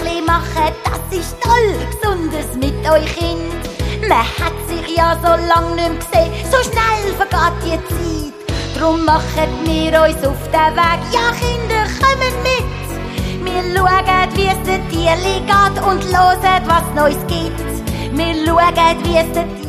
Tierli machen, das ist toll, besonders mit euch Kind. Man hat sich ja so lang nicht mehr gesehen, so schnell vergeht die Zeit. Drum machen wir uns auf den Weg, ja Kinder, kommen mit. Wir schauen, wie es den Tierli geht und hören, was Neues gibt. Wir schauen, wie es den